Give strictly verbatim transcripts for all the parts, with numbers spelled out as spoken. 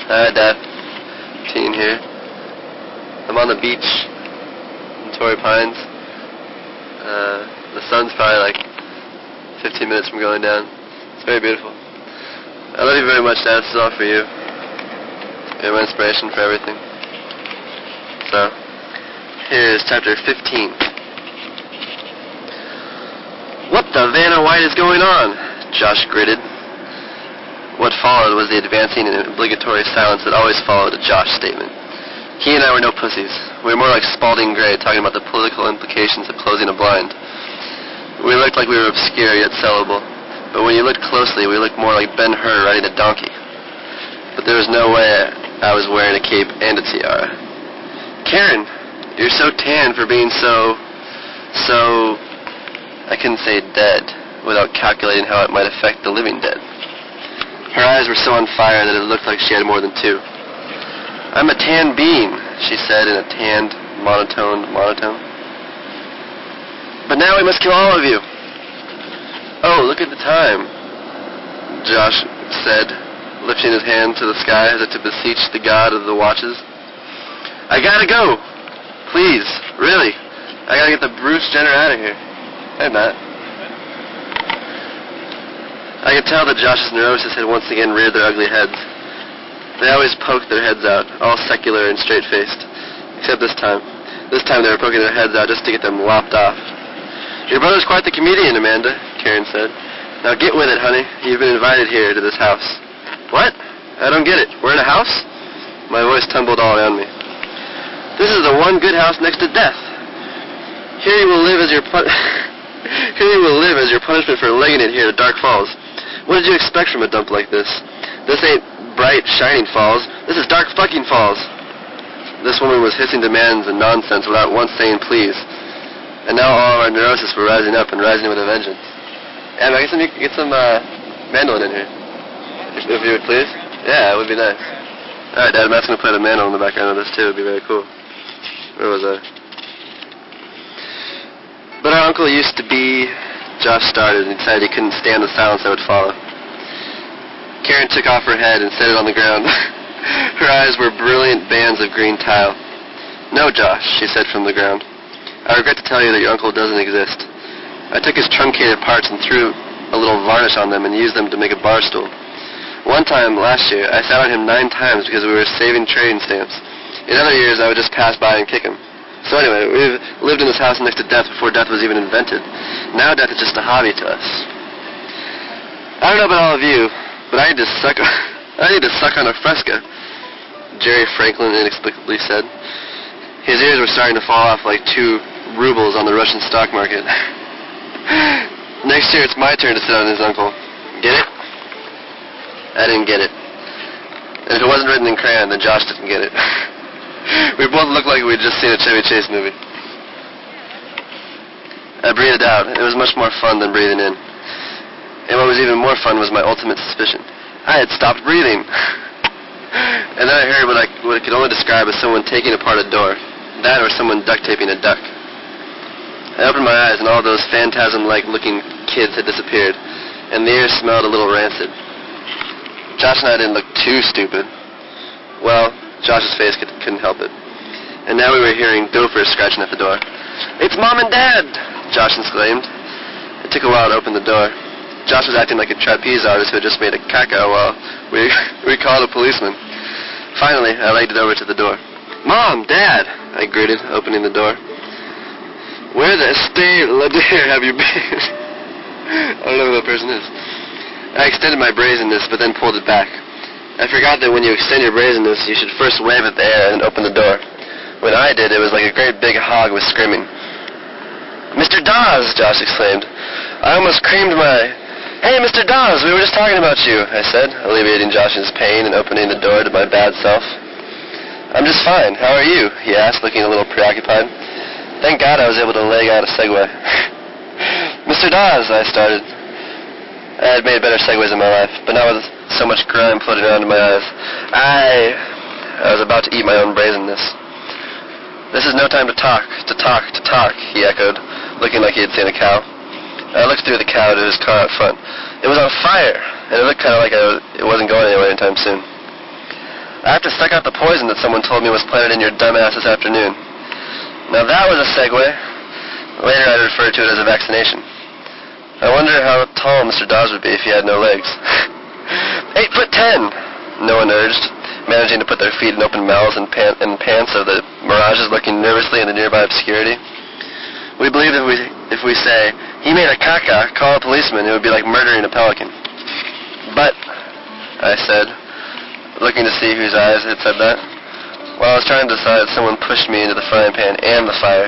Hi, Dad. Teen here. I'm on the beach in Torrey Pines. Uh, the sun's probably like fifteen minutes from going down. It's very beautiful. I love you very much, Dad. This is all for you. You're my inspiration for everything. So, here's chapter fifteen. What the Vanna White is going on? Josh gritted. What followed was the advancing and obligatory silence that always followed a Josh statement. He and I were no pussies. We were more like Spalding Gray talking about the political implications of closing a blind. We looked like we were obscure yet sellable. But when you looked closely, we looked more like Ben-Hur riding a donkey. But there was no way I was wearing a cape and a tiara. Karen, you're so tan for being so... so... I couldn't say dead without calculating how it might affect the living dead. Her eyes were so on fire that it looked like she had more than two. I'm a tan being, she said in a tanned, monotoned monotone. But now we must kill all of you. Oh, look at the time, Josh said, lifting his hand to the sky as if to beseech the god of the watches. I gotta go. Please, really. I gotta get the Bruce Jenner out of here. Hey, Matt. I could tell that Josh's neurosis had once again reared their ugly heads. They always poked their heads out, all secular and straight-faced. Except this time. This time they were poking their heads out just to get them lopped off. Your brother's quite the comedian, Amanda, Karen said. Now get with it, honey. You've been invited here to this house. What? I don't get it. We're in a house? My voice tumbled all around me. This is the one good house next to death. Here you will live as your pun- Here you will live as your punishment for legging it here to Dark Falls. What did you expect from a dump like this? This ain't bright, shining falls. This is dark fucking falls. This woman was hissing demands and nonsense without once saying please. And now all of our neurosis were rising up and rising with a vengeance. Em, I guess you could get some uh, mandolin in here. If, if you would please. Yeah, it would be nice. Alright, Dad, Matt's going to play the mandolin in the background of this too. It would be very cool. Where was I? But our uncle used to be... Josh started and decided he couldn't stand the silence that would follow. Karen took off her head and set it on the ground. Her eyes were brilliant bands of green tile. No, Josh, she said from the ground. I regret to tell you that your uncle doesn't exist. I took his truncated parts and threw a little varnish on them and used them to make a bar stool. One time, last year, I sat on him nine times because we were saving trading stamps. In other years, I would just pass by and kick him. So anyway, we've lived in this house next to death before death was even invented. Now death is just a hobby to us. I don't know about all of you, but I need to suck I need to suck on a Fresca, Jerry Franklin inexplicably said. His ears were starting to fall off like two rubles on the Russian stock market. Next year it's my turn to sit on his uncle. Get it? I didn't get it. And if it wasn't written in crayon, then Josh didn't get it. We both looked like we'd just seen a Chevy Chase movie. I breathed out. It was much more fun than breathing in. And what was even more fun was my ultimate suspicion. I had stopped breathing. And then I heard what I, what I could only describe as someone taking apart a door. That or someone duct taping a duck. I opened my eyes and all those phantasm-like looking kids had disappeared. And the air smelled a little rancid. Josh and I didn't look too stupid. Well... Josh's face could, couldn't help it. And now we were hearing gophers scratching at the door. It's Mom and Dad! Josh exclaimed. It took a while to open the door. Josh was acting like a trapeze artist who had just made a caca while we, we called a policeman. Finally, I legged it over to the door. Mom! Dad! I gritted, opening the door. Where the stay la dear have you been? I don't know who that person is. I extended my brazenness, but then pulled it back. I forgot that when you extend your brazenness, you should first wave at the air and open the door. When I did, it was like a great big hog was screaming. Mister Dawes, Josh exclaimed. I almost creamed my... Hey, Mister Dawes, we were just talking about you, I said, alleviating Josh's pain and opening the door to my bad self. I'm just fine. How are you? He asked, looking a little preoccupied. Thank God I was able to leg out a segue. Mister Dawes, I started. I had made better segues in my life, but not with so much grime floating around in my eyes. I... I was about to eat my own brazenness. This is no time to talk, to talk, to talk, he echoed, looking like he had seen a cow. I looked through the cow to his car out front. It was on fire, and it looked kind of like it wasn't going anywhere anytime soon. I have to suck out the poison that someone told me was planted in your dumbass this afternoon. Now that was a segue. Later I'd refer to it as a vaccination. I wonder how tall Mister Dawes would be if he had no legs. Eight foot ten, no one urged, managing to put their feet in open mouths and, pant- and pants of the mirages looking nervously in the nearby obscurity. We believe if we if we say, he made a caca, call a policeman, it would be like murdering a pelican. But, I said, looking to see whose eyes had said that. While I was trying to decide, someone pushed me into the frying pan and the fire.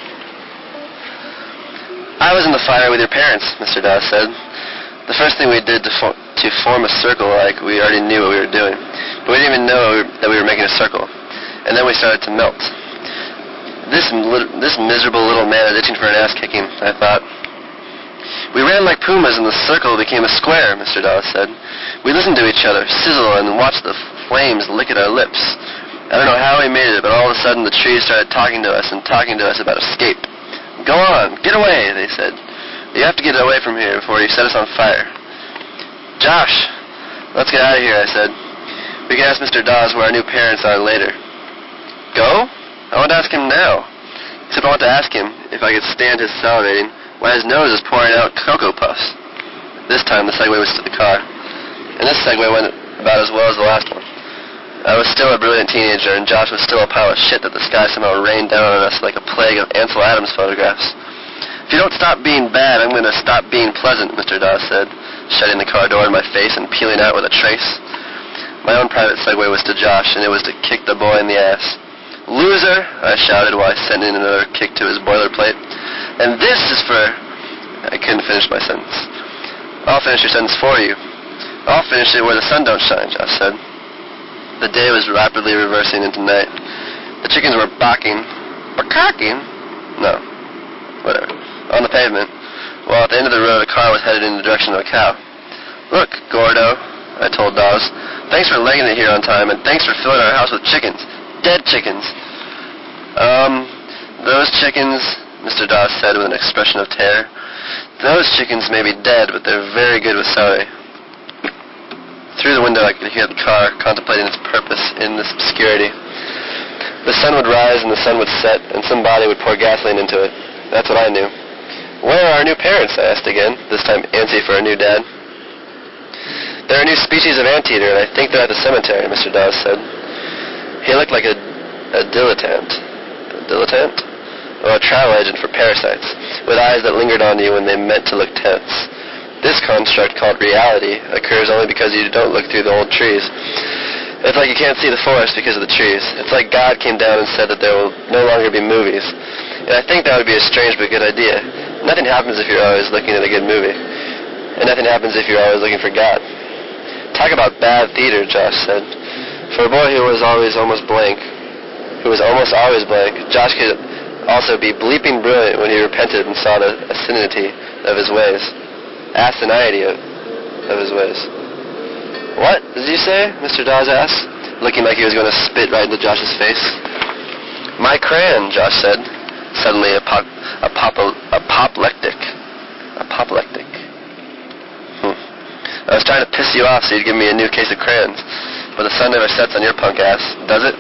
I was in the fire with your parents, Mister Dawes said. The first thing we did to, fo- to form a circle, like we already knew what we were doing. But we didn't even know that we were making a circle. And then we started to melt. This, li- this miserable little man is itching for an ass-kicking, I thought. We ran like pumas and the circle became a square, Mister Dawes said. We listened to each other sizzle and watched the flames lick at our lips. I don't know how we made it, but all of a sudden the trees started talking to us and talking to us about escape. Go on, get away, they said. You have to get away from here before you set us on fire. Josh, let's get out of here, I said. We can ask Mister Dawes where our new parents are later. Go? I want to ask him now. Except I want to ask him if I could stand his salivating while his nose is pouring out Cocoa Puffs. This time the segue was to the car. And this segue went about as well as the last one. I was still a brilliant teenager, and Josh was still a pile of shit that the sky somehow rained down on us like a plague of Ansel Adams photographs. If you don't stop being bad, I'm going to stop being pleasant, Mister Dawes said, shutting the car door in my face and peeling out with a trace. My own private segue was to Josh, and it was to kick the boy in the ass. Loser, I shouted while I sent in another kick to his boilerplate. And this is for... I couldn't finish my sentence. I'll finish your sentence for you. I'll finish it where the sun don't shine, Josh said. The day was rapidly reversing into night. The chickens were barking. Barking? No. Whatever. On the pavement, while at the end of the road a car was headed in the direction of a cow. Look, Gordo, I told Dawes. Thanks for legging it here on time, and thanks for filling our house with chickens. Dead chickens. Um, those chickens, Mister Dawes said with an expression of terror. Those chickens may be dead, but they're very good with celery. Through the window I could hear the car contemplating its purpose in this obscurity. The sun would rise and the sun would set, and somebody would pour gasoline into it. That's what I knew. Where are our new parents? I asked again, this time antsy for a new dad. They're a new species of anteater, and I think they're at the cemetery, Mister Dawes said. He looked like a, a dilettante. A dilettante? Or a travel agent for parasites, with eyes that lingered on you when they meant to look tense. This construct, called reality, occurs only because you don't look through the old trees. It's like you can't see the forest because of the trees. It's like God came down and said that there will no longer be movies. And I think that would be a strange but good idea. Nothing happens if you're always looking at a good movie. And nothing happens if you're always looking for God. Talk about bad theater, Josh said. For a boy who was always almost blank, who was almost always blank, Josh could also be bleeping brilliant when he repented and saw the asininity of his ways. Asininity of, of his ways. What did you say? Mister Dawes asked, looking like he was going to spit right into Josh's face. My crayon, Josh said, suddenly apop, apop, apoplectic. Apoplectic. Hmm. I was trying to piss you off so you'd give me a new case of crayons, but the sun never sets on your punk ass, does it?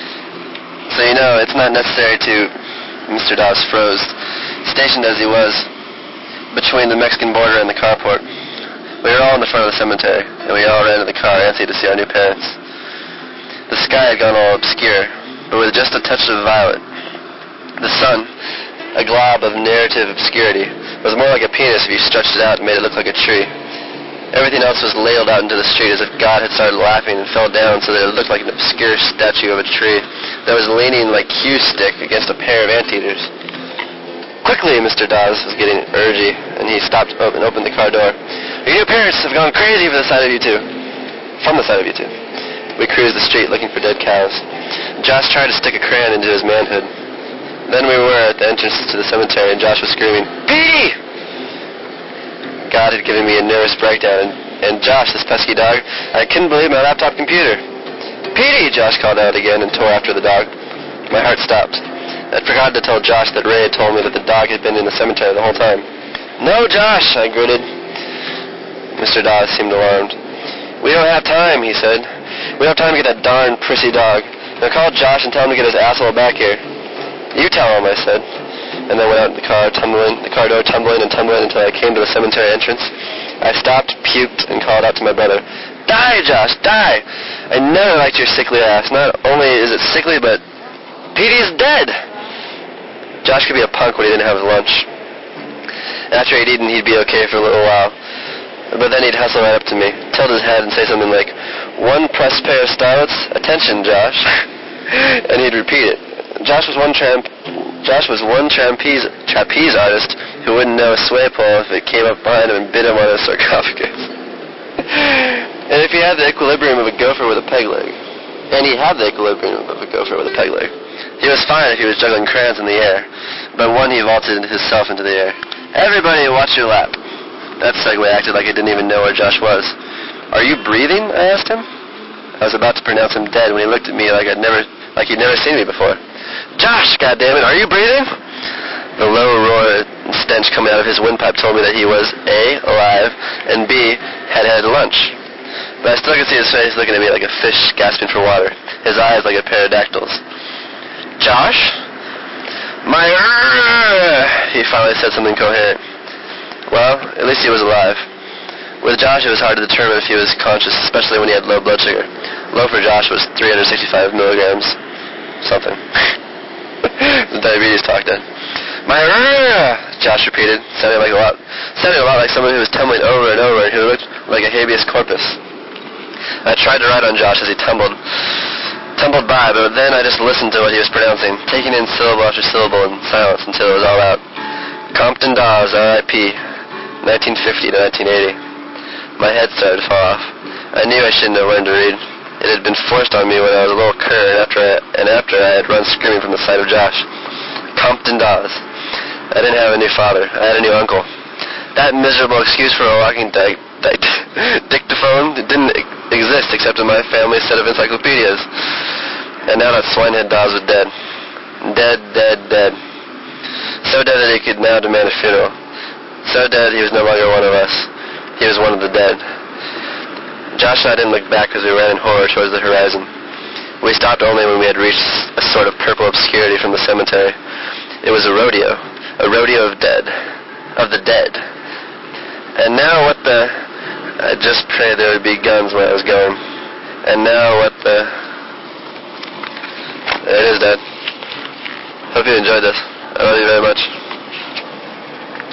So you know, it's not necessary to... Mister Dawes froze, stationed as he was between the Mexican border and the carport. We were all in the front of the cemetery, and we all ran to the car, antsy to see our new parents. The sky had gone all obscure, but with just a touch of violet. The sun, a glob of narrative obscurity, was more like a penis if you stretched it out and made it look like a tree. Everything else was ladled out into the street as if God had started laughing and fell down so that it looked like an obscure statue of a tree that was leaning like cue stick against a pair of anteaters. Quickly, Mister Dawes was getting urgy, and he stopped up and opened the car door. Your new parents have gone crazy for the sight of you two. From the sight of you two. We cruised the street looking for dead cows. Josh tried to stick a crayon into his manhood. Then we were at the entrance to the cemetery, and Josh was screaming, Petey! God had given me a nervous breakdown, and, and Josh, this pesky dog, I couldn't believe my laptop computer. Petey! Josh called out again and tore after the dog. My heart stopped. I'd forgotten to tell Josh that Ray had told me that the dog had been in the cemetery the whole time. No, Josh, I gritted. Mister Dawes seemed alarmed. We don't have time, he said. We don't have time to get that darn prissy dog. Now call Josh and tell him to get his asshole back here. You tell him, I said. And then went out in the car, tumbling, the car door tumbling and tumbling until I came to the cemetery entrance. I stopped, puked, and called out to my brother, "Die, Josh, die! I never liked your sickly ass. Not only is it sickly, but Petey is dead." Josh could be a punk when he didn't have his lunch. After he'd eaten, he'd be okay for a little while. But then he'd hustle right up to me, tilt his head, and say something like, "One pressed pair of starlets, attention, Josh." And he'd repeat it. Josh was one tramp, Josh was one trapeze, trapeze artist who wouldn't know a sway pole if it came up behind him and bit him on a sarcophagus. And if he had the equilibrium of a gopher with a peg leg. And he had the equilibrium of a gopher with a peg leg. He was fine if he was juggling crayons in the air, but one he vaulted himself into the air. "Everybody watch your lap." That segue acted like I didn't even know where Josh was. "Are you breathing?" I asked him. I was about to pronounce him dead when he looked at me like I'd never, like he'd never seen me before. "Josh, goddammit, are you breathing?" The low roar and stench coming out of his windpipe told me that he was A, alive, and B, had had lunch. But I still could see his face looking at me like a fish gasping for water, his eyes like a pterodactyl's. "Josh?" "My rrrr," he finally said something coherent. Well, at least he was alive. With Josh, it was hard to determine if he was conscious, especially when he had low blood sugar. Low for Josh was three hundred sixty-five milligrams. Something. The diabetes talk then. "My rrrr," Josh repeated, sounding like a lot, sounding a lot like someone who was tumbling over and over and who looked like a habeas corpus. I tried to ride on Josh as he tumbled, tumbled by, but then I just listened to what he was pronouncing, taking in syllable after syllable in silence until it was all out. Compton Dawes, R I P nineteen fifty to nineteen eighty. My head started to fall off. I knew I shouldn't have learned to read. It had been forced on me when I was a little cur, and after I, and after I had run screaming from the sight of Josh. Compton Dawes. I didn't have a new father. I had a new uncle. That miserable excuse for a walking di- di- dictaphone didn't e- exist except in my family's set of encyclopedias. And now that swinehead Dawes was dead. Dead, dead, dead. So dead that he could now demand a funeral. So dead he was no longer one of us. He was one of the dead. Josh and I didn't look back as we ran in horror towards the horizon. We stopped only when we had reached a sort of purple obscurity from the cemetery. It was a rodeo. A rodeo of dead. Of the dead. And now what the... I just prayed there would be guns where I was going. And now what the... There it is, Dad. Hope you enjoyed this. I love you very much.